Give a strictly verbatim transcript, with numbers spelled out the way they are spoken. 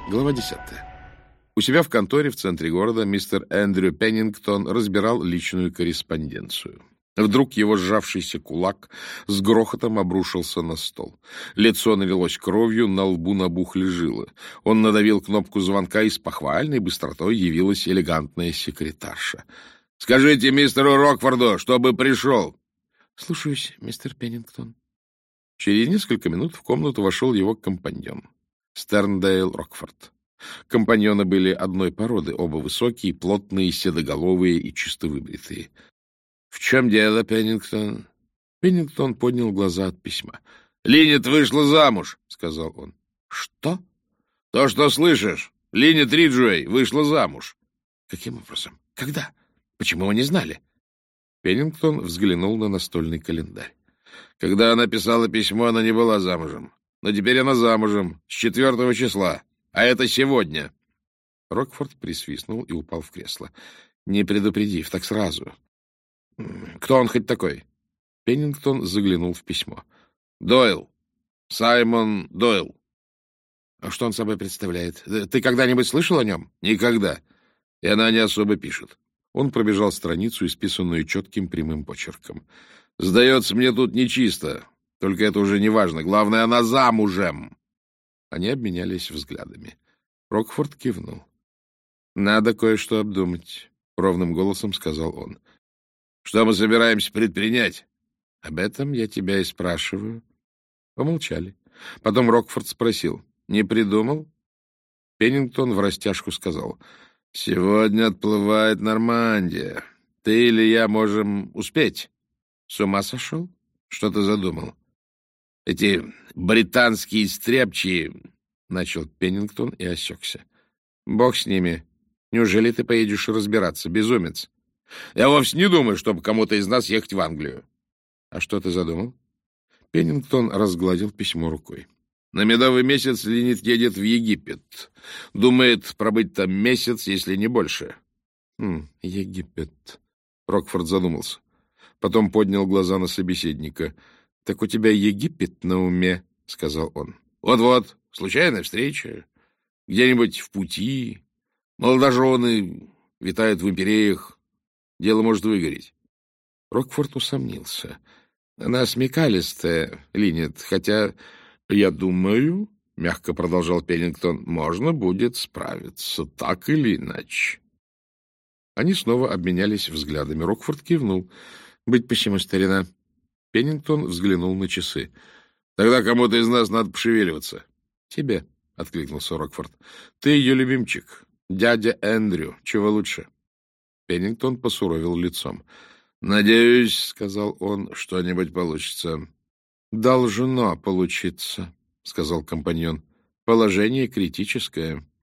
Глава десятая. У себя в конторе в центре города мистер Эндрю Пеннингтон разбирал личную корреспонденцию. Вдруг его сжавшийся кулак с грохотом обрушился на стол. Лицо налилось кровью, на лбу набухли жилы. Он надавил кнопку звонка, и с похвальной быстротой явилась элегантная секретарша. — Скажите мистеру Рокфорду, чтобы пришел. — Слушаюсь, мистер Пеннингтон. Через несколько минут в комнату вошел его компаньон. Стерндейл Рокфорд. Компаньоны были одной породы, оба высокие, плотные, седоголовые и чисто выбритые. — В чем дело, Пеннингтон? Пеннингтон поднял глаза от письма. — Линет вышла замуж, — сказал он. — Что? — То, что слышишь. Линет Риджуэй вышла замуж. — Каким образом? Когда? Почему вы не знали? Пеннингтон взглянул на настольный календарь. Когда она писала письмо, она не была замужем. Но теперь она замужем, с четвертого числа, а это сегодня. Рокфорд присвистнул и упал в кресло. Не предупредив, так сразу. Кто он хоть такой? Пеннингтон заглянул в письмо. Дойл. Саймон Дойл. А что он собой представляет? Ты когда-нибудь слышал о нем? Никогда. И она не особо пишет. Он пробежал страницу, исписанную четким прямым почерком. Сдается мне тут нечисто. Только это уже не важно. Главное, она замужем. Они обменялись взглядами. Рокфорд кивнул. — Надо кое-что обдумать, — ровным голосом сказал он. — Что мы собираемся предпринять? — Об этом я тебя и спрашиваю. Помолчали. Потом Рокфорд спросил. — Не придумал? Пеннингтон врастяжку сказал. — Сегодня отплывает Нормандия. Ты или я можем успеть. — С ума сошел? Что ты задумал? — Эти британские стряпчие, — начал Пеннингтон и осекся. — Бог с ними. Неужели ты поедешь разбираться, безумец? Я вовсе не думаю, чтобы кому-то из нас ехать в Англию. — А что ты задумал? Пеннингтон разгладил письмо рукой. На медовый месяц Линет едет в Египет. Думает пробыть там месяц, если не больше. Хм, Египет. Рокфорд задумался. Потом поднял глаза на собеседника. — Так у тебя Египет на уме, — сказал он. Вот — Вот-вот, случайная встреча. Где-нибудь в пути. Молодожены витают в империях. Дело может выгореть. Рокфорд усомнился. Она смекалистая, Линет, хотя, я думаю, — мягко продолжал Пеннингтон, — можно будет справиться, так или иначе. Они снова обменялись взглядами. Рокфорд кивнул. — Быть почему, старина? Пеннингтон взглянул на часы. — Тогда кому-то из нас надо пошевеливаться. — Тебе, — откликнулся Рокфорд. — Ты ее любимчик. Дядя Эндрю. Чего лучше? Пеннингтон посуровил лицом. — Надеюсь, — сказал он, — что-нибудь получится. — Должно получиться, — сказал компаньон. — Положение критическое.